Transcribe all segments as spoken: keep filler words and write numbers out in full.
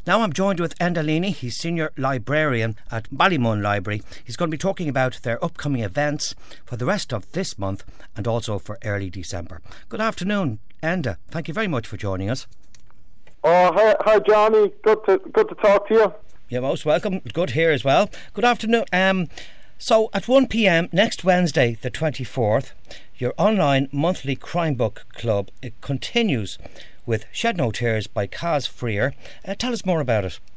Now I'm joined with Enda Leaney. He's Senior Librarian at Ballymun Library. He's going to be talking about their upcoming events for the rest of this month and also for early December. Good afternoon, Enda. Thank you very much for joining us. Oh, hi, hi Johnny. Good to good to talk to you. You're most welcome. Good here as well. Good afternoon. Um, so at one p.m. next Wednesday, the twenty-fourth, your online monthly crime book club, it continues with Shed No Tears by Kaz Freer. Uh, tell us more about it.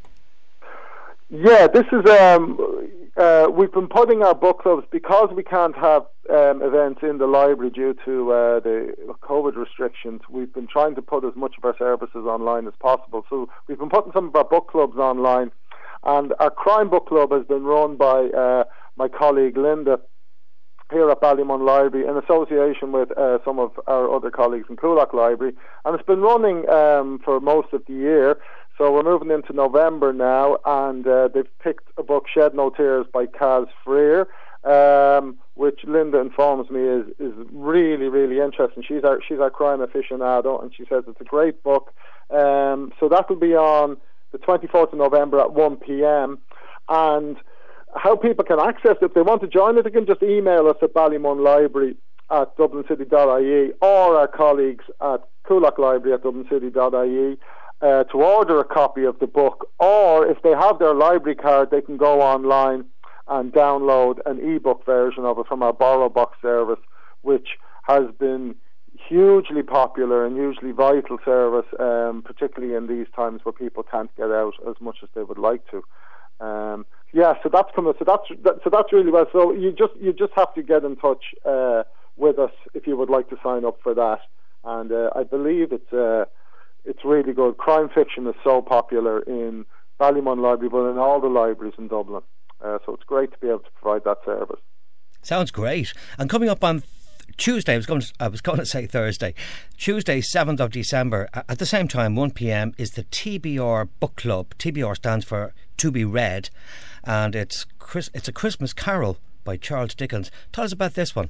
Yeah, this is um, uh, we've been putting our book clubs, because we can't have um, events in the library due to uh, the COVID restrictions. We've been trying to put as much of our services online as possible. So we've been putting some of our book clubs online, and our crime book club has been run by uh, my colleague Linda here at Ballymun Library in association with uh, some of our other colleagues in Coolock Library, and it's been running um, for most of the year. So we're moving into November now, and uh, they've picked a book, Shed No Tears by Kaz Freer, um, which Linda informs me is, is really, really interesting. She's our she's our crime aficionado, and she says it's a great book. Um, so that will be on the twenty-fourth of November at one p.m. and how people can access it, if they want to join it, they can just email us at Ballymun Library at dublin city dot I E or our colleagues at Coolock Library at dublin city dot I E uh, to order a copy of the book. Or if they have their library card, they can go online and download an ebook version of it from our Borrow Box service, which has been hugely popular and hugely vital service, um, particularly in these times where people can't get out as much as they would like to. Um, yeah, so that's coming. So that's that, so that's really well. So you just you just have to get in touch uh, with us if you would like to sign up for that. And uh, I believe it's uh, it's really good. Crime fiction is so popular in Ballymun Library, but in all the libraries in Dublin. Uh, so it's great to be able to provide that service. Sounds great. And coming up on Tuesday, I was going to, I was going to say Thursday, Tuesday, seventh of December, at the same time, one p.m, is the T B R Book Club. T B R stands for To Be Read, and it's Chris, it's a Christmas Carol by Charles Dickens. Tell us about this one.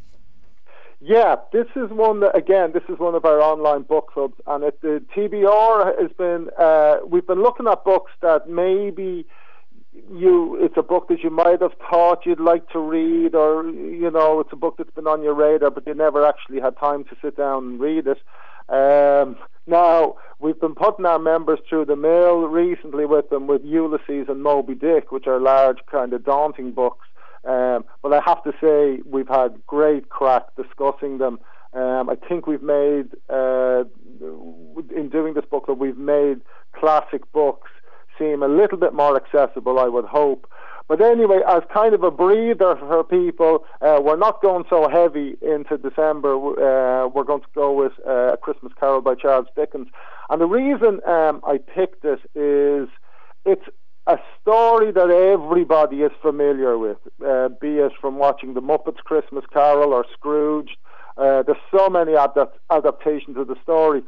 Yeah, this is one that, again, this is one of our online book clubs, and it, the T B R has been, uh, we've been looking at books that maybe you it's a book that you might have thought you'd like to read, or you know it's a book that's been on your radar but you never actually had time to sit down and read it. Um, now we've been putting our members through the mill recently with them with Ulysses and Moby Dick, which are large kind of daunting books, um, but I have to say we've had great crack discussing them. um, I think we've made uh, in doing this book club we've made classic books seem a little bit more accessible, I would hope. But anyway, as kind of a breather for people, uh, we're not going so heavy into December. Uh, we're going to go with uh, A Christmas Carol by Charles Dickens. And the reason um, I picked it is it's a story that everybody is familiar with, uh, be it from watching The Muppets Christmas Carol or Scrooge. Uh, there's so many adapt- adaptations of the story.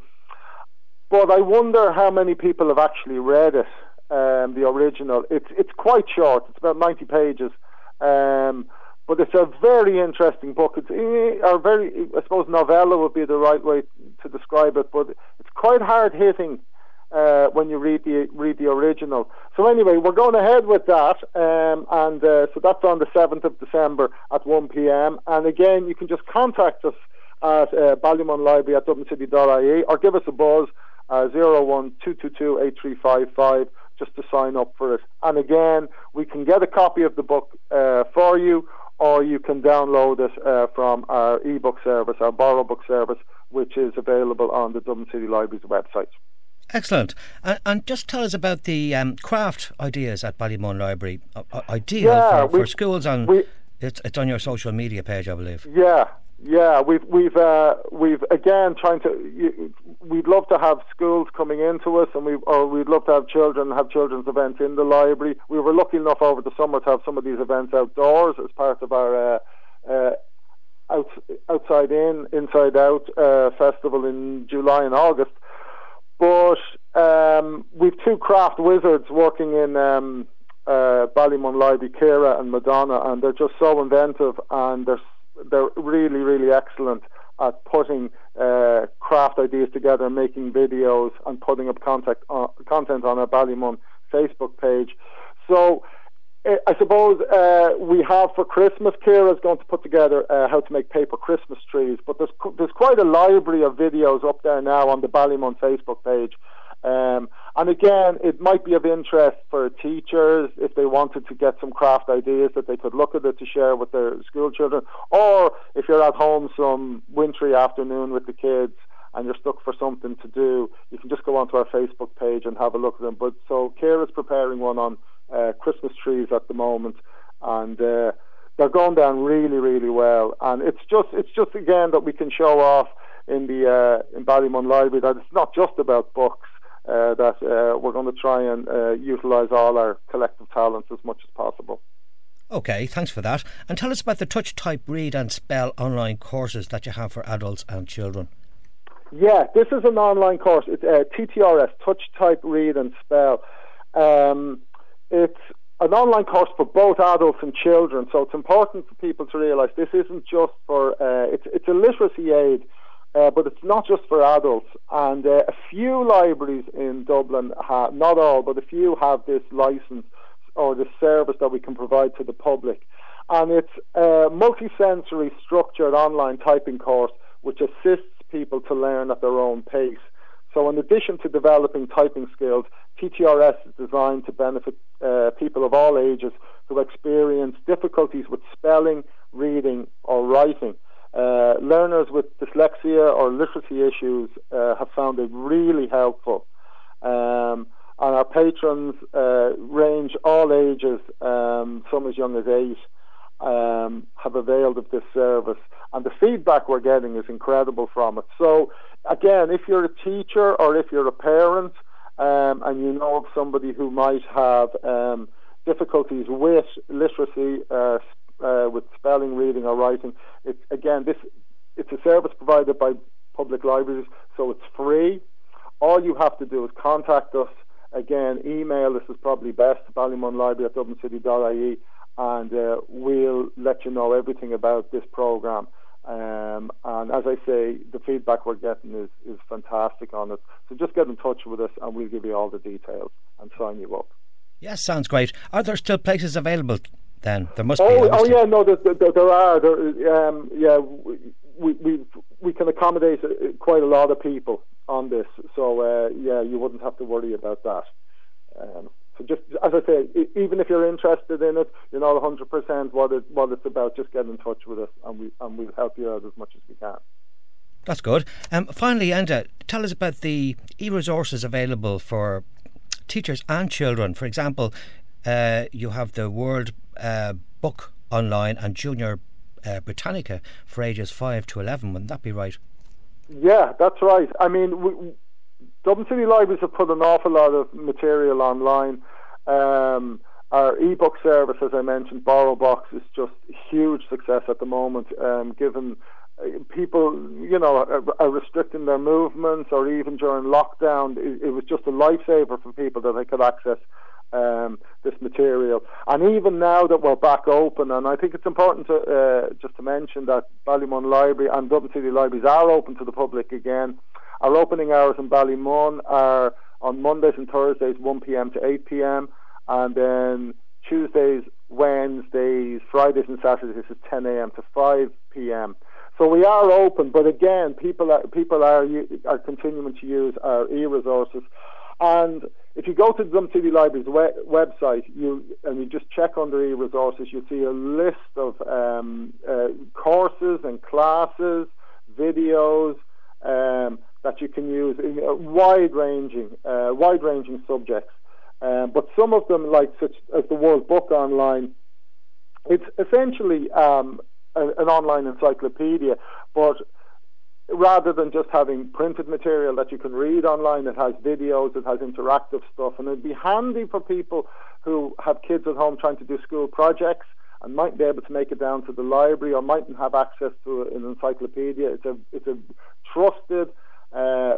But I wonder how many people have actually read it. Um, the original. It's it's quite short. It's about ninety pages, um, but it's a very interesting book. It's or very, I suppose, novella would be the right way to describe it. But it's quite hard hitting uh, when you read the read the original. So anyway, we're going ahead with that, um, and uh, so that's on the seventh of December at one p.m. And again, you can just contact us at uh, Ballymun Library at dublin city dot I E or give us a buzz uh, zero one two two two eight three five five. Just to sign up for it. And again, we can get a copy of the book uh, for you, or you can download it uh, from our ebook service, our Borrow Book service, which is available on the Dublin City Library's website. Excellent. And, and just tell us about the um, craft ideas at Ballymun Library. Uh, ideal yeah, for, for schools, and we, it's, it's on your social media page, I believe. Yeah, yeah. We've we've uh, we've again trying to. We'd love to have schools coming into us, and we or we'd love to have children have children's events in the library. We were lucky enough over the summer to have some of these events outdoors as part of our uh, uh, out, outside in, inside out uh, festival in July and August. But um, we've two craft wizards working in um, uh, Ballymun Library, Ciara and Madonna, and they're just so inventive, and they're they're really really excellent at putting uh, craft ideas together, making videos and putting up contact, uh, content on our Ballymun Facebook page. So I suppose uh, we have for Christmas, Ciara's going to put together uh, how to make paper Christmas trees, but there's there's quite a library of videos up there now on the Ballymun Facebook page. Um, and again, it might be of interest for teachers if they wanted to get some craft ideas that they could look at it to share with their school children, or if you're at home some wintry afternoon with the kids and you're stuck for something to do, you can just go onto our Facebook page and have a look at them. But so Ciara's preparing one on uh, Christmas trees at the moment, and uh, they're going down really, really well. And it's just, it's just again that we can show off in the uh, in Ballymun Library that it's not just about books. Uh, that uh, we're going to try and uh, utilise all our collective talents as much as possible. Okay, thanks for that. And tell us about the Touch, Type, Read and Spell online courses that you have for adults and children. Yeah, this is an online course. It's uh, T T R S, Touch, Type, Read and Spell. Um, it's an online course for both adults and children, so it's important for people to realise this isn't just for, uh, it's, it's a literacy aid. Uh, but it's not just for adults, and uh, a few libraries in Dublin have, not all, but a few have this licence or this service that we can provide to the public. And it's a multi-sensory structured online typing course which assists people to learn at their own pace. So in addition to developing typing skills, T T R S is designed to benefit uh, people of all ages who experience difficulties with spelling, reading or writing. Uh, learners with dyslexia or literacy issues uh, have found it really helpful. Um, and our patrons uh, range all ages, um, some as young as eight, um, have availed of this service. And the feedback we're getting is incredible from it. So, again, if you're a teacher or if you're a parent um, and you know of somebody who might have um, difficulties with literacy, uh, Uh, with spelling, reading or writing, it's again this it's a service provided by public libraries, so it's free. All you have to do is contact us. Again, email, this is probably best, ballymunlibrary at dublin city dot I E, and uh, we'll let you know everything about this programme. Um, and as I say, the feedback we're getting is, is fantastic on it. So just get in touch with us and we'll give you all the details and sign you up. Yes, sounds great. Are there still places available? Then there must oh, be. Oh yeah, no, there, there, there are. There, um, yeah, we we we can accommodate quite a lot of people on this, so uh, yeah, you wouldn't have to worry about that. Um, so just as I say, even if you're interested in it, you're not one hundred percent what it what it's about. Just get in touch with us, and we and we'll help you out as much as we can. That's good. Um, finally, Enda, tell us about the e-resources available for teachers and children. For example, uh, you have the World Uh, book online and Junior uh, Britannica for ages five to eleven. Wouldn't that be right? Yeah, that's right. I mean, we, Dublin City Libraries have put an awful lot of material online. Um, our e-book service, as I mentioned, BorrowBox, is just a huge success at the moment, um, given people, you know, are, are restricting their movements, or even during lockdown, it, it was just a lifesaver for people that they could access Um, this material. And even now that we're back open, and I think it's important to uh, just to mention that Ballymun Library and Dublin City Libraries are open to the public again. Our opening hours in Ballymun are on Mondays and Thursdays one p.m. to eight p.m. and then Tuesdays, Wednesdays, Fridays and Saturdays is ten a.m. to five p.m. So we are open, but again, people are, people are, are continuing to use our e-resources. And if you go to the Dublin City Library's we- website, you and you just check under e-resources, you see a list of um, uh, courses and classes, videos um, that you can use in uh, wide-ranging, uh, wide-ranging subjects. Um, but some of them, like such as the World Book Online, it's essentially um, a, an online encyclopedia, but rather than just having printed material that you can read online, it has videos, it has interactive stuff, and it'd be handy for people who have kids at home trying to do school projects and mightn't be able to make it down to the library or mightn't have access to an encyclopedia. It's a it's a trusted, uh,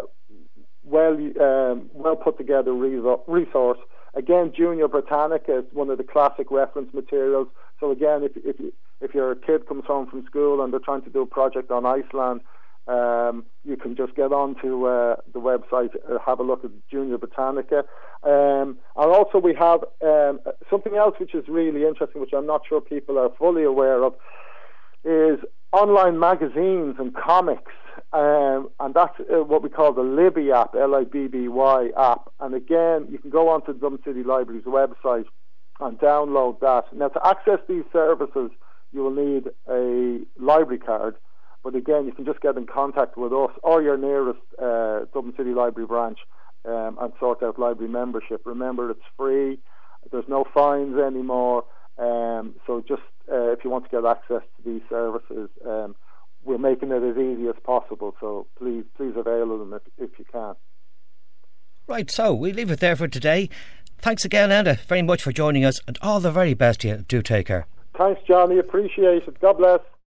well um, well put together resource. Again, Junior Britannica is one of the classic reference materials. So again, if if if your kid comes home from school and they're trying to do a project on Iceland, Um, you can just get onto uh, the website, uh, have a look at Junior Botanica. Um, and also we have um, something else which is really interesting, which I'm not sure people are fully aware of, is online magazines and comics. Um, and that's uh, what we call the Libby app, L I B B Y app. And again, you can go onto the Dublin City Library's website and download that. Now, to access these services, you will need a library card. But again, you can just get in contact with us or your nearest uh, Dublin City Library branch um, and sort out library membership. Remember, it's free. There's no fines anymore. Um, so just uh, if you want to get access to these services, um, we're making it as easy as possible. So please, please avail of them if, if you can. Right, so we leave it there for today. Thanks again, Enda, very much for joining us, and all the very best to you. Do take care. Thanks, Johnny. Appreciate it. God bless.